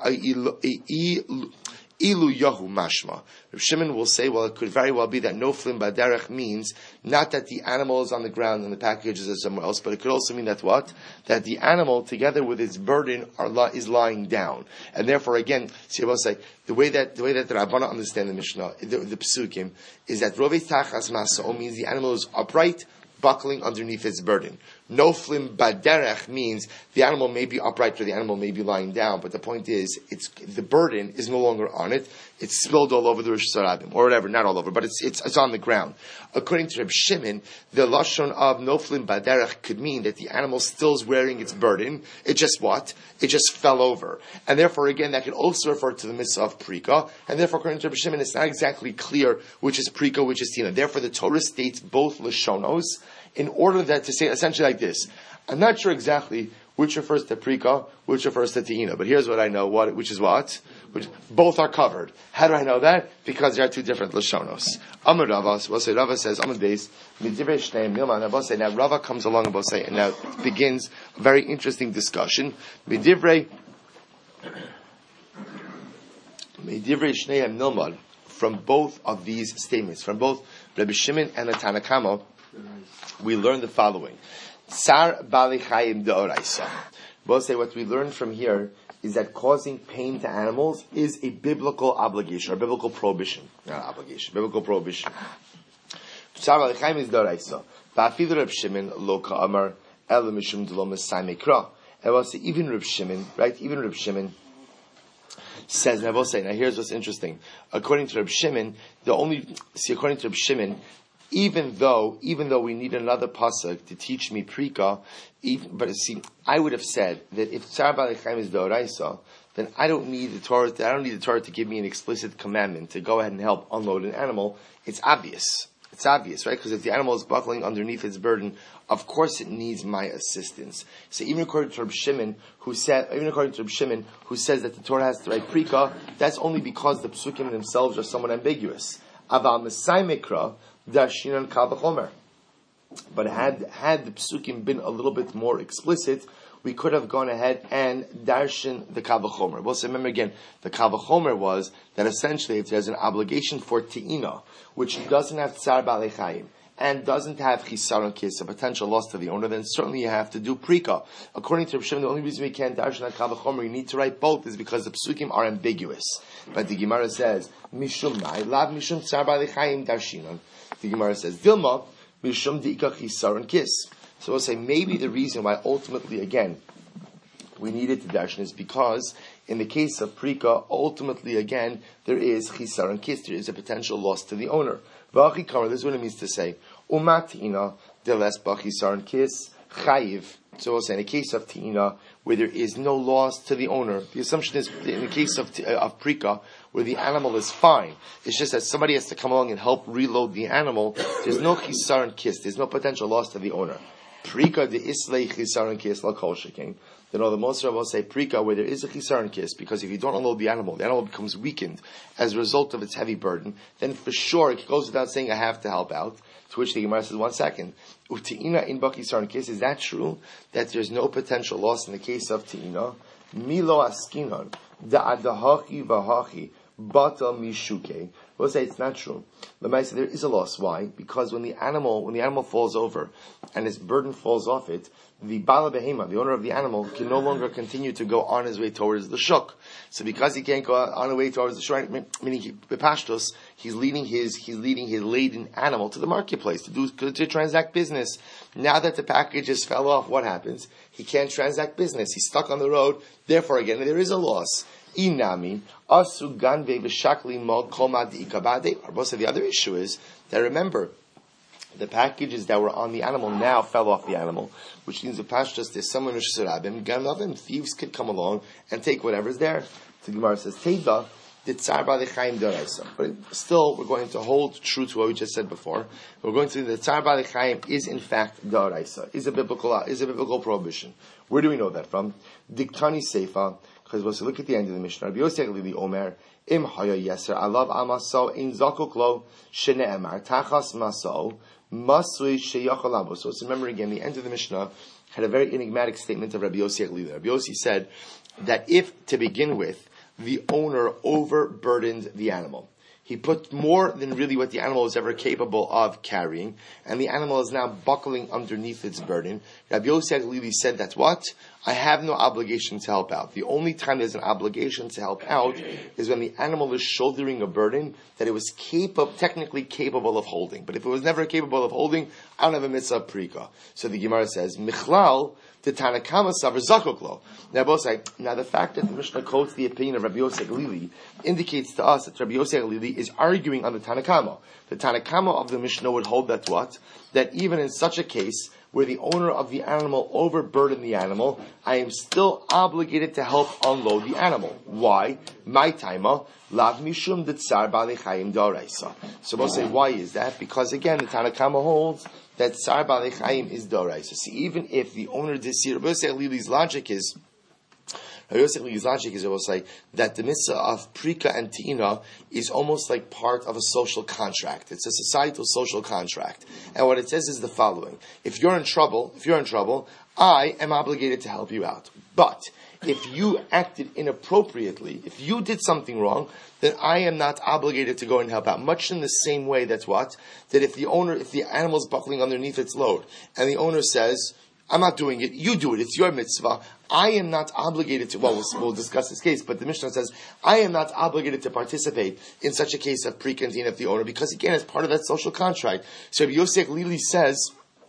ilu yahu mashma. Reb Shimon will say, well, it could very well be that noflim baderech means not that the animal is on the ground and the packages are somewhere else, but it could also mean that what? That the animal, together with its burden, are li- is lying down, and therefore, again, see, I will say the way that the way that the Rabbana understand the Mishnah, the, the Pesukim, is that Rovei Tachas Masao means the animal is upright, buckling underneath its burden. Noflim baderech means the animal may be upright or the animal may be lying down, but the point is, it's the burden is no longer on it. It's spilled all over the Rosh Hashanah, or whatever, not all over, but it's, it's it's on the ground. According to Reb Shimon, the lashon of noflim baderech could mean that the animal still is wearing its burden. It just what? It just fell over, and therefore, again, that could also refer to the mitzvah of prika. And therefore, according to Reb Shimon, it's not exactly clear which is prika, which is tina. Therefore, the Torah states both lashonos in order that to say essentially like this. I'm not sure exactly which refers to prika, which refers to teina, but here's what I know, what which is what? Which both are covered. How do I know that? Because there are two different lashonos. Amar Rava, we'll say Rava says, Amar Beis, Midivrei Shneim Milman, and say, now Rava comes along and say, and now begins a very interesting discussion. Midivrei Midivrei Shneim Milman, from both of these statements, from both Rabbi Shimon and the Tanna Kama, we learn the following. Sar Bali Chayim Deoraisa. Both say what we learn from here is that causing pain to animals is a biblical obligation, or biblical prohibition. Not obligation, biblical prohibition. Sar Bali Chayim is Deoraisa. Ba'afidu Reb Shimon lo ka'amar el mishum d'lo mesai mekra. And we'll say even Reb Shimon, right? Even Reb Shimon says, and I will say, now here's what's interesting. According to Reb Shimon, the only, see, according to Reb Shimon, Even though, even though we need another pasuk to teach me prika, even, but see, I would have said that if Tzar Bali Chaim is Doraisa, then I don't need the Torah. I don't need the Torah to give me an explicit commandment to go ahead and help unload an animal. It's obvious. It's obvious, right? Because if the animal is buckling underneath its burden, of course it needs my assistance. So even according to Reb Shimon, who said, even according to Reb Shimon, who says that the Torah has to write prika, that's only because the psukim themselves are somewhat ambiguous. Aval Mesai Mikra. Darshinan Kal V'chomer. But had had the psukim been a little bit more explicit, we could have gone ahead and darshan the Kal V'chomer. We'll say, remember again, the Kal V'chomer was that essentially if there's an obligation for te'ina, which doesn't have tsar b'alei chayim, and doesn't have chisaron kis, a potential loss to the owner, then certainly you have to do prika. According to Reb Shimon, the only reason we can't darshan that Kal V'chomer, you need to write both, is because the psukim are ambiguous. But the Gemara says, Mishum mai, lav mishum tsar b'alei chayim darshinan. The Gemara says, Dilma, Mishum Di'ika Chisaron Kiss. So we'll say maybe the reason why ultimately, again, we needed to darshan is because in the case of Prika, ultimately, again, there is Chisaron Kiss, there is a potential loss to the owner. V'achi Kamar, this is what it means to say, Umatina, Deles B'chisaron Kiss, Chayiv. So we'll say in the case of Ti'ina, where there is no loss to the owner, the assumption is in the case of, uh, of Prika, where the animal is fine, it's just that somebody has to come along and help reload the animal, there's no chisaron kiss, there's no potential loss to the owner. Prika de islay chisaron kiss la kol shekin. Then all the most will say Prika, where there is a chisaron kiss, because if you don't unload the animal, the animal becomes weakened as a result of its heavy burden, then for sure it goes without saying I have to help out. To which the Gemara says, one second, Uti'ina in Bachisaron kiss, is that true? That there's no potential loss in the case of Ti'ina? Milo askinon, da'adahachi vahachi, bata mishuke. We'll say it's not true. The Gemara says there is a loss. Why? Because when the animal, when the animal falls over, and its burden falls off it, the Bala Behema, the owner of the animal, can no longer continue to go on his way towards the shuk. So because he can't go on his way towards the shuk, meaning he, Bepashtos, he's leading his, he's leading his laden animal to the marketplace to do, to transact business. Now that the packages fell off, what happens? He can't transact business. He's stuck on the road. Therefore, again, there is a loss. Inami, asu ganve v'shakli mod kol ma'di ikabade. The other issue is that remember, The packages that were on the animal now fell off the animal, which means the pashtus, there's someone who's Rabim, Ganavim, thieves could come along and take whatever's there. So the Gemara says, Teida, the Tsar Bali Chaim Doraisa. But still, we're going to hold true to what we just said before. We're going to say the Tsar Bali Chaim is in fact Doraisa, is a biblical, is a biblical prohibition. Where do we know that from? Diktani Seifa, because we'll look at the end of the Mishnah. Rabbi Yosef Lili Omer, Im Haya Yeser, Alav Amaso, Ein Zakuk Lo, Shene Emar, Tachas Maso, Masui Sheyachalabo. So let's remember again, the end of the Mishnah had a very enigmatic statement of Rabbi Yossi Aglila. Rabbi Yossi said that if, to begin with, the owner overburdened the animal, he put more than really what the animal was ever capable of carrying, and the animal is now buckling underneath its burden. Rabbi Yossi Aglili said that's what? I have no obligation to help out. The only time there's an obligation to help out is when the animal is shouldering a burden that it was capable, technically capable of holding. But if it was never capable of holding, I don't have a mitzvah of prika. So the Gemara says, Michlal, the Tanakama Savar Zakoklo. Now both say, now the fact that the Mishnah quotes the opinion of Rabbi Yosef Glili indicates to us that Rabbi Yosef Glili is arguing on the Tanakama. The Tanakama of the Mishnah would hold that what? That even in such a case, where the owner of the animal overburdened the animal, I am still obligated to help unload the animal. Why? My taima, lav mishum de tsar bali chayim doraisa. So we'll say, why is that? Because again, the Tanakama holds that tsar bali chayim is doraisa. See, even if the owner this year, Rabbi Yosef Lili's logic is, Rabbi Yosef Lili's logic is, it will say that the mitzvah of prika and tina is almost like part of a social contract. It's a societal social contract. And what it says is the following. If you're in trouble, if you're in trouble, I am obligated to help you out. But if you acted inappropriately, if you did something wrong, then I am not obligated to go and help out. Much in the same way that's what? That if the owner, if the animal is buckling underneath its load, and the owner says, I'm not doing it, you do it, it's your mitzvah, I am not obligated to, well, we'll, we'll discuss this case, but the Mishnah says, I am not obligated to participate in such a case of pre-canteen of the owner, because again, it's part of that social contract. So Rabbi Yosef Lili says,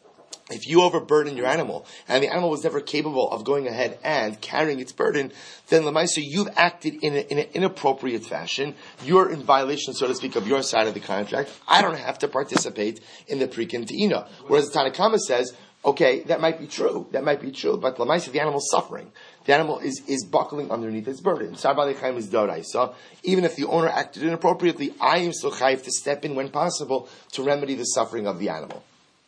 if you overburden your animal, and the animal was never capable of going ahead and carrying its burden, then Lamaisa, you've acted in, a, in an inappropriate fashion. You're in violation, so to speak, of your side of the contract. I don't have to participate in the pre-cantina. Whereas the Tanakama says, okay, that might be true. That might be true. But Lamaisa, the animal's suffering. The animal is, is buckling underneath its burden. Tsar Bali Chaim is doraisa. Even if the owner acted inappropriately, I am still chayiv to step in when possible to remedy the suffering of the animal.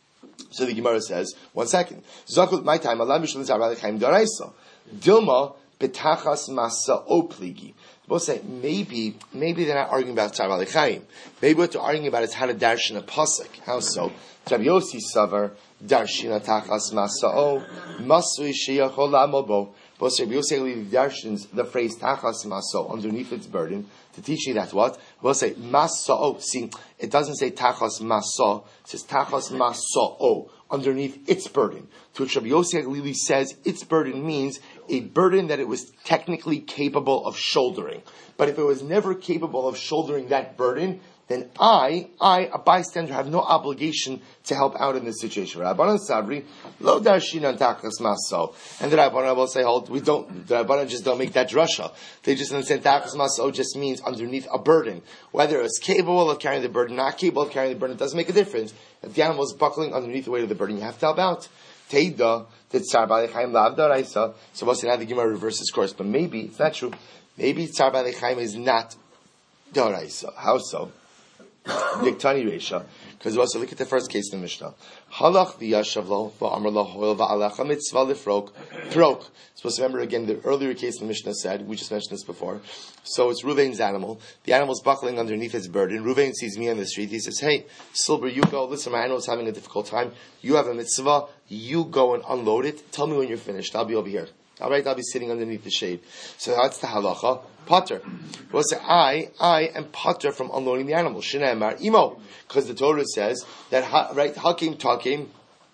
So the Gemara says, one second. Zakut my time, Allah Mishal Tsar Bali Chaim doraisa. Dilma betachas masa opligi. Both say, maybe, maybe they're not arguing about Tsar Bali Chaim. Maybe what they're arguing about is how to darshan a pasuk. How so? Rabbi Yossi Savar, Darshina Tachas Masao, Masui Sheyachol Amobo. Both Rabbi Yossi darshins the phrase Tachas Maso underneath its burden to teach you that what? We'll say Masao. See, it doesn't say Tachas Maso, it says Tachas Masao underneath its burden. To which Rabbi Yossi Aglili says its burden means a burden that it was technically capable of shouldering. But if it was never capable of shouldering that burden, then I, I, a bystander, have no obligation to help out in this situation. Rabbanan Sabri, lo darshinan tachas maso. And the Rabbanan will say, hold, we don't, the Rabbanan just don't make that drasha. They just understand tachas maso just means underneath a burden. Whether it's capable of carrying the burden, not capable of carrying the burden, it doesn't make a difference. If the animal is buckling underneath the weight of the burden, you have to help out. Teida, that Tsar Bali Chaim lav daraisa. So we'll say now the Gemara reverses course, but maybe, it's not true. Maybe Tsar Bali Chaim is not daraisa. How so? Diktani Reisha, because we also look at the first case in the Mishnah. Halach v'yashavlo v'amrlo hoil v'alecha mitzvah lifrok prok. Supposed to remember again the earlier case in the Mishnah said, we just mentioned this before. So it's Ruvain's animal. The animal's buckling underneath its burden. Ruvain sees me on the street. He says, "Hey, Silber, you go. Listen, my animal's having a difficult time. You have a mitzvah. You go and unload it. Tell me when you're finished. I'll be over here. All right, I'll be sitting underneath the shade." So that's the halacha. Potter. We'll say, I, I am potter from unloading the animal. Shneimar imo. Because the Torah says that, ha, right, hakim takim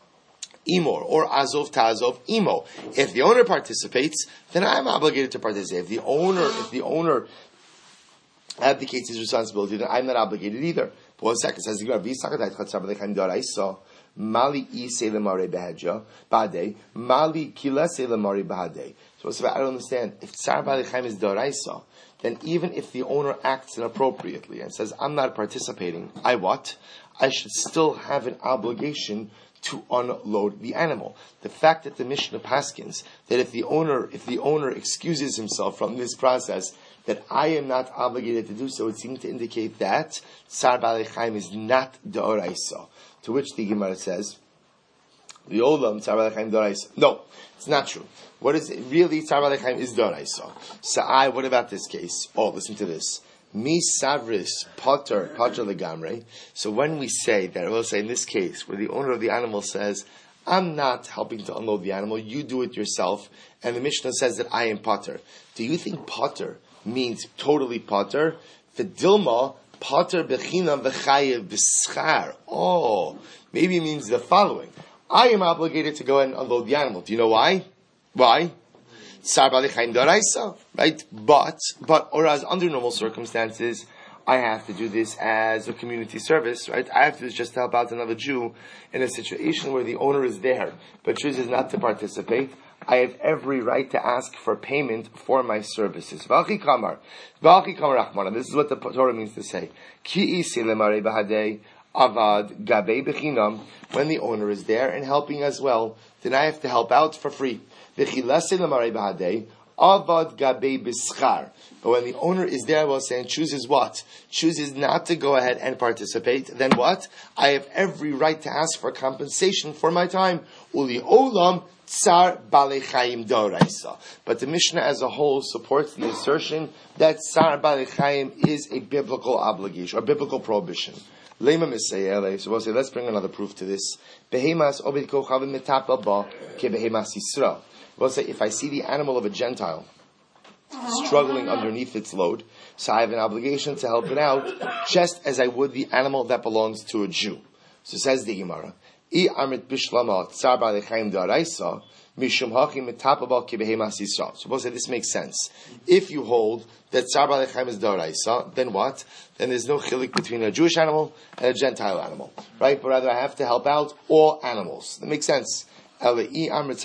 imor, or azov tazov imo. If the owner participates, then I'm obligated to participate. If the owner, if the owner abdicates his responsibility, then I'm not obligated either. But one second, says the Gemara, Mali ise lemare behedja bade, Mali kilese lemare bahade. So what's about? I don't understand. If Tsar Bali Chaim is Doraisa, then even if the owner acts inappropriately and says, I'm not participating, I what? I should still have an obligation to unload the animal. The fact that the Mishnah paskins that if the owner, if the owner excuses himself from this process, that I am not obligated to do so, it seems to indicate that Tsar Bali Chaim is not Doraisa. To which the Gemara says, the Olam Tsar Bali Chaim Doraisa. No, it's not true. What is it? Really, Tsar Bali Chaim is Doraisa. So I, what about this case? Oh, listen to this. Mi savris potter potter legamre. So when we say that, we'll say in this case where the owner of the animal says, I'm not helping to unload the animal, you do it yourself, and the Mishnah says that I am potter. Do you think potter means totally potter? Fidilma potter bechinam v'chayev b'schar. Oh, maybe it means the following. I am obligated to go and unload the animal. Do you know why? Why? Tsar Bali Chaim Doraisa, right? But, but, or as under normal circumstances, I have to do this as a community service, right? I have to just help out another Jew in a situation where the owner is there, but chooses not to participate. I have every right to ask for payment for my services. V'achi kamar, v'achi kamar Rachmana. This is what the Torah means to say. Ki isi lemare bahadei avad gabei bechinam. When the owner is there and helping as well, then I have to help out for free. But when the owner is there, I will say, and chooses what? Chooses not to go ahead and participate, then what? I have every right to ask for compensation for my time. Uli olam tsar bali chaim doraisa. But the Mishnah as a whole supports the assertion that tsar bali chaim is a biblical obligation, or biblical prohibition. Lema misayele. So we'll say, let's bring another proof to this. Behemas obed kochavim metapel ba ke behemas Yisrael. We'll say, if I see the animal of a Gentile struggling underneath its load, so I have an obligation to help it out, just as I would the animal that belongs to a Jew. So says the Gemara, I amit bishlama tsar bali chaim daraisa mishum hachim metapel ki behemas Yisrael. So we'll say this makes sense. If you hold that tsar bali chaim is daraisa, then what? Then there's no chilik between a Jewish animal and a Gentile animal, right? But rather I have to help out all animals. That makes sense. We'll say first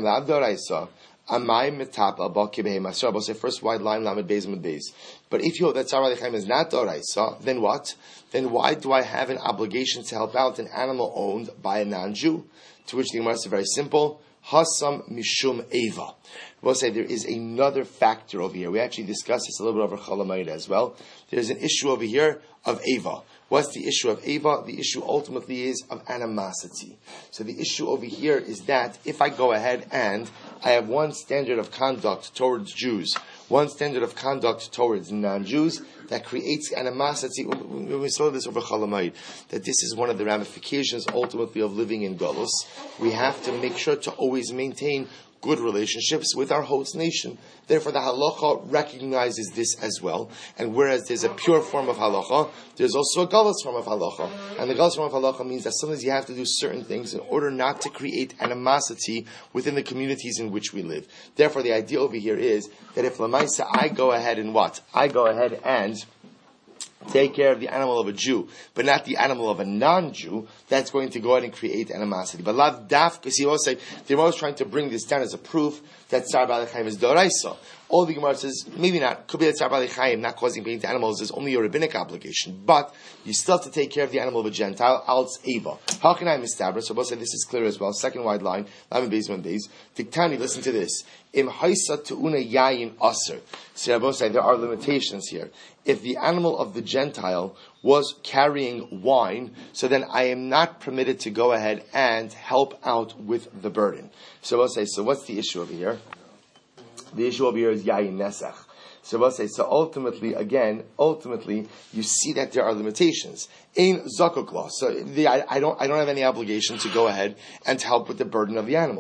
wide line lamed beis with beis. But if you hold that Tsar Bali Chaim is not doraisa, then what? Then why do I have an obligation to help out an animal owned by a non-Jew? To which the Gemara is very simple. Hasam mishum eva. We'll say there is another factor over here. We actually discussed this a little bit over Chalamayda as well. There's an issue over here of eva. What's the issue of eva? The issue ultimately is of animosity. So the issue over here is that if I go ahead and I have one standard of conduct towards Jews, one standard of conduct towards non-Jews, that creates animosity. We saw this over Chalamayid, that this is one of the ramifications ultimately of living in Galus. We have to make sure to always maintain good relationships with our host nation. Therefore, the halacha recognizes this as well. And whereas there's a pure form of halacha, there's also a galus form of halacha. And the galus form of halacha means that sometimes you have to do certain things in order not to create animosity within the communities in which we live. Therefore, the idea over here is that if Lamaisa, I go ahead and what? I go ahead and take care of the animal of a Jew, but not the animal of a non-Jew, that's going to go ahead and create animosity. But lav daf, because he always say, they're always trying to bring this down as a proof that Tsar Bali Chaim is doraisa. All the Gemara says, maybe not, could be that Tsar Bali Chaim, not causing pain to animals, is only a rabbinic obligation, but you still have to take care of the animal of a Gentile, als eva. How can I establish? So we'll say this is clear as well. Second wide line, Lamed Beis one days. Diktani, listen to this. Im haisa tu'una yayin aser. So I both say there are limitations here. If the animal of the Gentile was carrying wine, so then I am not permitted to go ahead and help out with the burden. So we'll say, so what's the issue over here? The issue over here is yayin nesach. So we'll say, so ultimately, again, ultimately, you see that there are limitations. Ein zakuk law. So the, I, I don't, I don't have any obligation to go ahead and to help with the burden of the animal.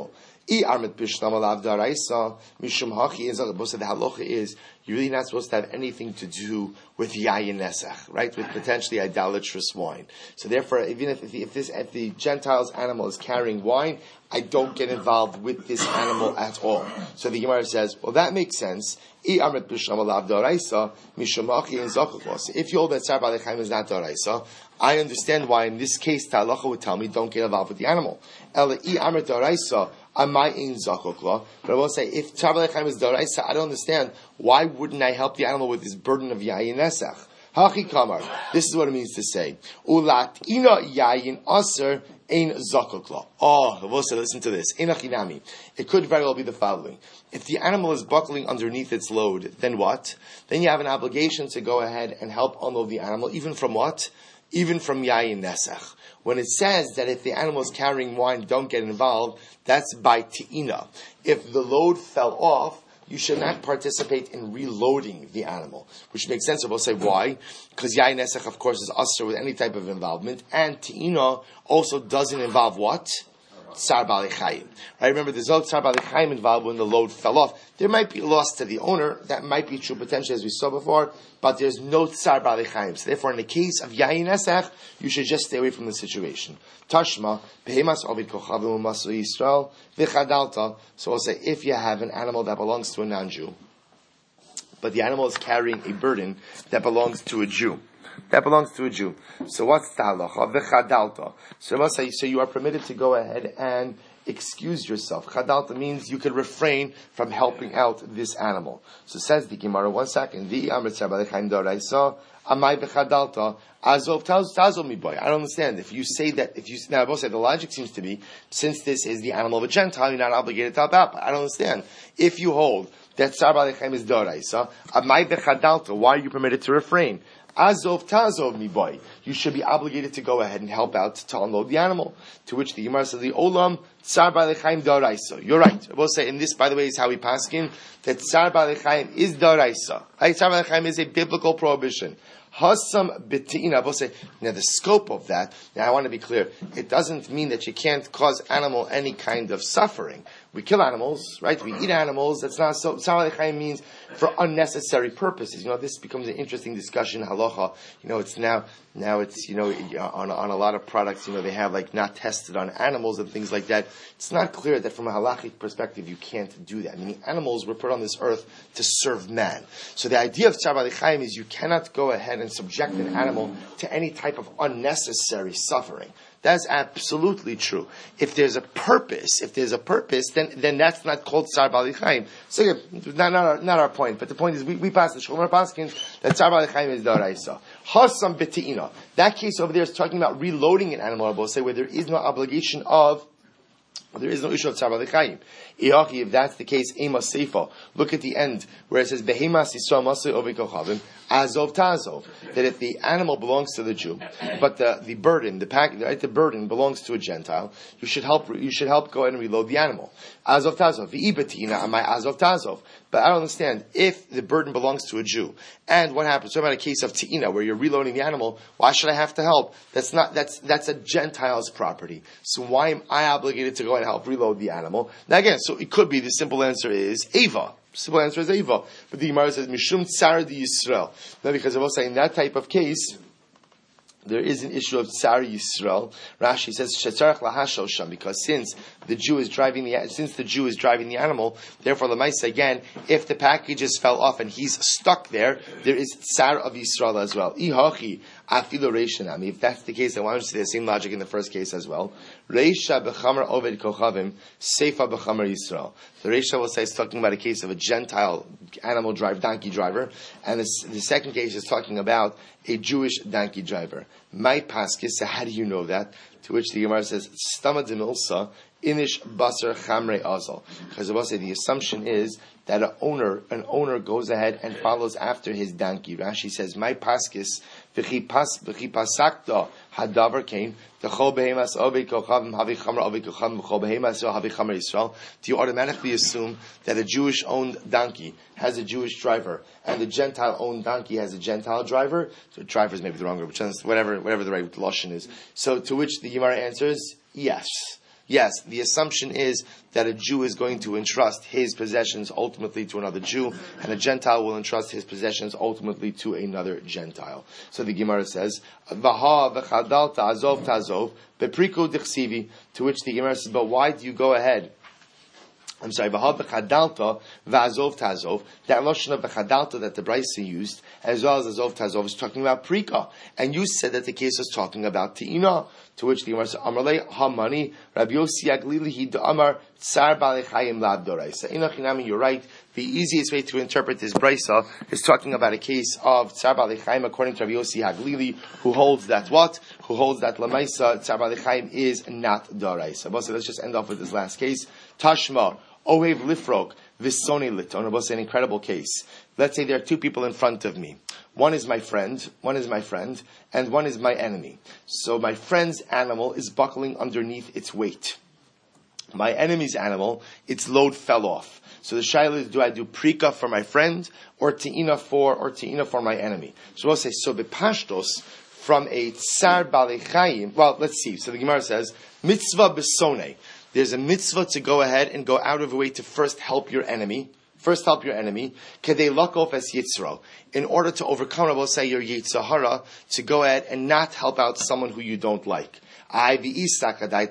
I armet bishlam alav daraisa mishum hachi is the halacha is you're really not supposed to have anything to do with yayin nesach, right? With potentially idolatrous wine. So therefore, even if, if, the, if this if the Gentile's animal is carrying wine, I don't get involved with this animal at all. So the Gemara says, well, that makes sense. If you hold that Tzar Baalei Chaim is not Daraisa, I understand why in this case the halacha would tell me don't get involved with the animal. But I will say, if Tzar Baalei Chaim is Daraisa, I don't understand why wouldn't I help the animal with this burden of yayin nesach? Hachi kamar. This is what it means to say. Ulat ina yayin aser ein zakokla. Oh, we'll say, listen to this. Inachinami. It could very well be the following. If the animal is buckling underneath its load, then what? Then you have an obligation to go ahead and help unload the animal, even from what? Even from yayin nesach. When it says that if the animal is carrying wine, don't get involved, that's by ti'ina. If the load fell off, you should not participate in reloading the animal, which makes sense. We'll say why, because yayin nesach, of course, is usher with any type of involvement, and ti'ina also doesn't involve what? Tzar Baalei Chaim. Right? Remember, there's no Tzar Baalei Chaim involved when the load fell off. There might be loss to the owner. That might be true potentially, as we saw before, but there's no Tzar Baalei Chaim. So therefore, in the case of yayin nesach, you should just stay away from the situation. Tashma, behemas ovid kochavim u'masu Yisrael v'chadalta. So we'll say, if you have an animal that belongs to a non-Jew, but the animal is carrying a burden that belongs to a Jew, that belongs to a Jew. So what's the halacha? V'chadalta. So must say, so you are permitted to go ahead and excuse yourself. Chadalta means you could refrain from helping out this animal. So says the Gemara, one second. The amrit Tzar Baalei Chaim doraisa amai v'chadalta azov tazov mi boy. I don't understand. If you say that, if you now I will say the logic seems to be, since this is the animal of a Gentile, you're not obligated to help out. But I don't understand. If you hold that Tzar Baalei Chaim is doraisa amai v'chadalta, why are you permitted to refrain? Azov tazov mi boy. You should be obligated to go ahead and help out to unload the animal. To which the Gemara says, the olam Tzar Baalei Chaim doraisa. You're right. I will say, and this, by the way, is how we paskin that Tzar Baalei Chaim is doraisa. Tzar Baalei Chaim is a biblical prohibition. Hasam b'ti'ina. I will say, now the scope of that. Now I want to be clear. It doesn't mean that you can't cause animal any kind of suffering. We kill animals, right? We eat animals. That's not so. Tzar Baalei Chaim means for unnecessary purposes. You know, this becomes an interesting discussion. Halacha. You know, it's now now it's you know on on a lot of products. You know, they have like not tested on animals and things like that. It's not clear that from a halachic perspective you can't do that. I mean, the animals were put on this earth to serve man. So the idea of Tzar Baalei Chaim is you cannot go ahead and subject an animal to any type of unnecessary suffering. That's absolutely true. If there's a purpose, if there's a purpose, then then that's not called Tzar Baalei Chaim. So again, not, not, our, not our point, but the point is we, we pass the Shulchan Aruch Paskin that Tzar Baalei Chaim is Daraisa. Hasam b'ti'ina. That case over there is talking about reloading an animal, I will say, where there is no obligation of, well, there is no issue of Tzar Baalei Chaim. If that's the case, Ema Seifa. Look at the end where it says Behemas Yisrael Masei Ovi Kochavim Azov Tazov. That if the animal belongs to the Jew, but the, the burden, the pack, right, the burden belongs to a Gentile, you should help. You should help go ahead and reload the animal. Azov Tazov. V'ibatina Amai Azov Tazov. But I don't understand if the burden belongs to a Jew, and what happens? So about a case of Ti'ina where you're reloading the animal. Why should I have to help? That's not. That's that's a Gentile's property. So why am I obligated to go and help reload the animal? Now again. So it could be the simple answer is Eva. Simple answer is Eva. But the Gemara says Mishum Tsar di Yisrael. Now because I will say in that type of case, there is an issue of Tsar Yisrael. Rashi says Shetzarach lahashol sham, because since the Jew is driving the since the Jew is driving the animal, therefore Lamaisa again, if the packages fell off and he's stuck there, there is Tsar of Yisrael as well. Ihachi afilu reishanami. If that's the case, I want to see the same logic in the first case as well. Reisha b'chamer oved kochavim, seifa b'chamer Yisrael. The Reisha will say it's talking about a case of a Gentile animal driver, donkey driver, and the, the second case is talking about a Jewish donkey driver. My paskis, so how do you know that? To which the Gemara says, Stama demilsa, inish basar chamre azal. Because I will say the assumption is that an owner, an owner goes ahead and follows after his donkey. Rashi says, my paskis, v'chi pasakta hadavar kain, t'chol behemas ovei kochavim havi chamra ovei kochavim v'chol behemas havi chamra Yisrael. Do you automatically assume that a Jewish-owned donkey has a Jewish driver, and the Gentile-owned donkey has a Gentile driver? So driver is maybe the wrong word, but whatever, whatever the right lashon is. So to which the Gemara answers, yes. yes, the assumption is that a Jew is going to entrust his possessions ultimately to another Jew, and a Gentile will entrust his possessions ultimately to another Gentile. So the Gemara says, Vaha v'chadal ta'azov ta'azov, bepriku dichsivi, to which the Gemara says, but why do you go ahead? I'm sorry, Vaha v'chadalta v'azov ta'azov, that lotion of v'chadalta that the Brisa used, as well as azov ta'azov, is talking about prika. And you said that the case was talking about te'ina, to which the Gemara says, Amarle ha-mani, Rabbi Yossi Aglili hi da'amar, tsar b'alei chayim lav doraisa. Inachinami, you're right. The easiest way to interpret this Brisa is talking about a case of tsar b'alei chayim, according to Rabbi Yossi Aglili, who holds that what? Who holds that lamaisa, tsar b'alei chayim is not doraisa. So let's just end off with this last case. Tashma, Ohev lifrog, visoni liton. It's an incredible case. Let's say there are two people in front of me. One is my friend, one is my friend, and one is my enemy. So my friend's animal is buckling underneath its weight. My enemy's animal, its load fell off. So the shaila is, do I do prika for my friend, or te'ina for, or te'ina for my enemy? So we'll say, so bepashtos, from a tsar balei chayim, well, let's see. So the Gemara says, mitzvah besone. There's a mitzvah to go ahead and go out of the way to first help your enemy. First help your enemy. Kedei lakov es yitzro. In order to overcome, I will say, your yitzhahara, to go ahead and not help out someone who you don't like. It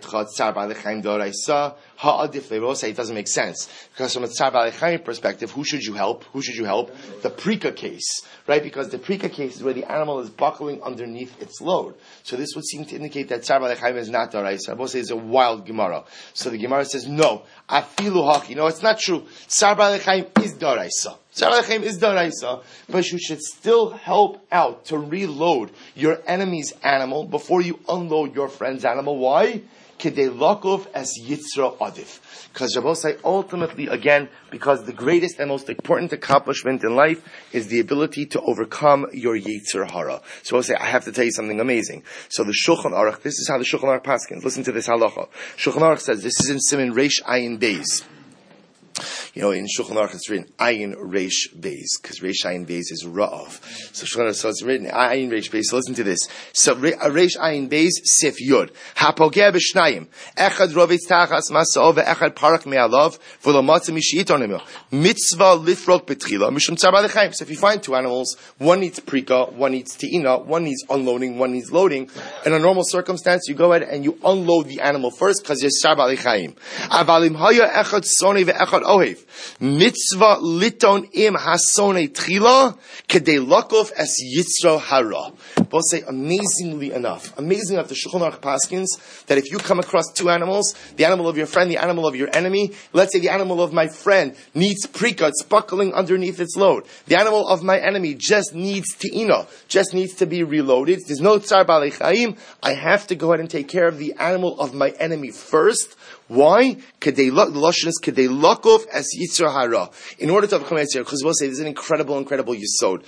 doesn't make sense. Because from a tsar b'alei chayim perspective, who should you help? Who should you help? The prika case. Right? Because the prika case is where the animal is buckling underneath its load. So this would seem to indicate that tsar b'alei chayim is not doraisa. I will say it's a wild Gemara. So the Gemara says, no. Afilu haki. No, it's not true. Tsar b'alei chayim is doraisa. Tsar b'alei chayim is doraisa. But you should still help out to reload your enemy's animal before you unload your friend's animal. Why? Kedei lakov as yitzra adif. Because Rabbosai, ultimately, again, because the greatest and most important accomplishment in life is the ability to overcome your yitzra hara. So I'll say, I have to tell you something amazing. So the Shulchan Aruch, this is how the Shulchan Aruch paskins. Listen to this halacha. Shulchan Aruch says, this is in Siman Reish Ayin Beis. You know, in Shulchan Aruch it's written Ayin Reish Beis, because Reish Ayin Beis is Ra'av. So Shulchan Aruch, so it's written Ayin Reish Beis. So listen to this. So Reish Ayin Beis Sif Yud. Hapogeh b'shnayim. Echad rovetz tachas masa'ov ve'echad parak me'alav v'lo matzah mishiyit onimo. Mitzvah lifrok betchila mishum tzar b'alei chayim. So if you find two animals, one needs prika, one needs te'ina, one needs unloading, one needs loading. In a normal circumstance, you go ahead and you unload the animal first because you're tzar b'alei chayim. Avalim haya echad soni ve'echad ohev. Mitzvah liton im hasone tchila kedei lakov es yitzro hara. Both say amazingly enough, amazing enough. The Shulchan Aruch paskins that if you come across two animals, the animal of your friend, the animal of your enemy, let's say the animal of my friend needs prika, it's buckling underneath its load. The animal of my enemy just needs te'ina, just needs to be reloaded. There's no tsar b'alei chayim. I have to go ahead and take care of the animal of my enemy first. Why? The Lashon is Kedei Lakov as Yitzra Hara. In order to overcome Yitzra, because we'll say there's an incredible, incredible Yisod.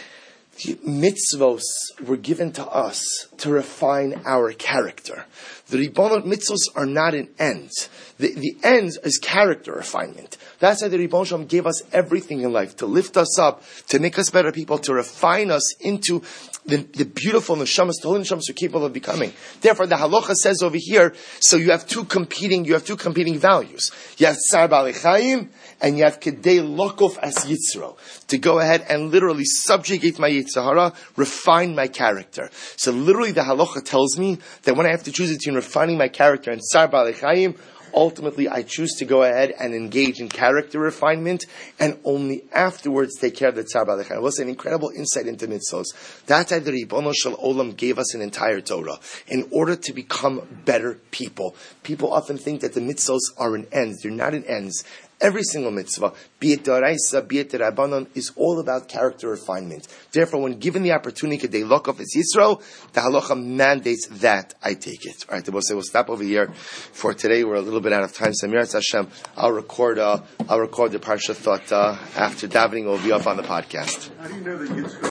The mitzvos were given to us to refine our character. The Ribbono mitzvos are not an end. The, the end is character refinement. That's why the Ribbono Shalom gave us everything in life, to lift us up, to make us better people, to refine us into the, the beautiful neshamas, the holy neshamas we're capable of becoming. Therefore, the halacha says over here, so you have two competing, you have two competing values. You have tsar b'alei chayim, and you have kedei lakov as yitzro, to go ahead and literally subjugate my yitzhahara, refine my character. So literally the halacha tells me that when I have to choose between refining my character and tsar b'alei chayim, ultimately I choose to go ahead and engage in character refinement, and only afterwards take care of the tsar b'alei chayim. It was an incredible insight into mitzvos. That's why the Ribbono Shel Olam gave us an entire Torah, in order to become better people. People often think that the mitzvos are an ends. They're not an ends. Every single mitzvah, be it d'oraisa, be it d'Rabbanan, is all about character refinement. Therefore, when given the opportunity, kedei lakov es Yisro, the halacha mandates that I take it. All right, we'll say we'll stop over here for today. We're a little bit out of time. So, Mirat Hashem, I'll record. Uh, I'll record the parsha thought uh, after davening. We'll be up on the podcast. How do you know that Yitzro